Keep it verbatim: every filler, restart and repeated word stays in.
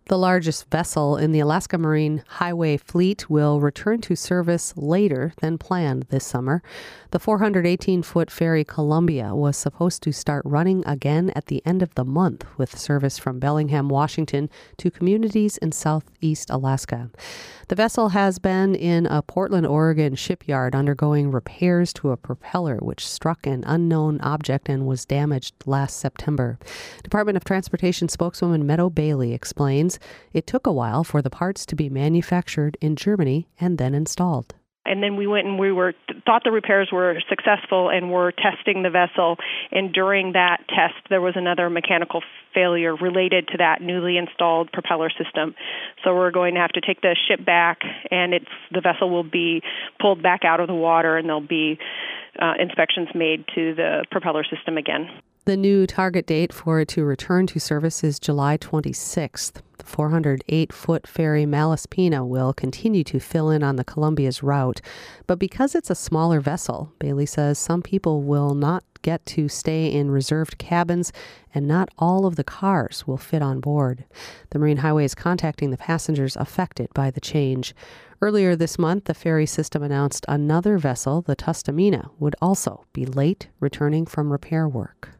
The largest vessel in the Alaska Marine Highway fleet will return to service later than planned this summer. The four hundred eighteen foot ferry Columbia was supposed to start running again at the end of the month with service from Bellingham, Washington to communities in southeast Alaska. The vessel has been in a Portland, Oregon shipyard undergoing repairs to a propeller which struck an unknown object and was damaged last September. Department of Transportation spokeswoman Meadow Bailey explains it took a while for the parts to be manufactured in Germany and then installed. And then we went and we were thought the repairs were successful and were testing the vessel. And during that test, there was another mechanical failure related to that newly installed propeller system. So we're going to have to take the ship back, and it's the vessel will be pulled back out of the water, and there'll be uh, inspections made to the propeller system again. The new target date for it to return to service is July twenty-sixth. The four hundred eight foot ferry Malaspina will continue to fill in on the Columbia's route. But because it's a smaller vessel, Bailey says some people will not get to stay in reserved cabins, and not all of the cars will fit on board. The Marine Highway is contacting the passengers affected by the change. Earlier this month, the ferry system announced another vessel, the Tustumena, would also be late returning from repair work.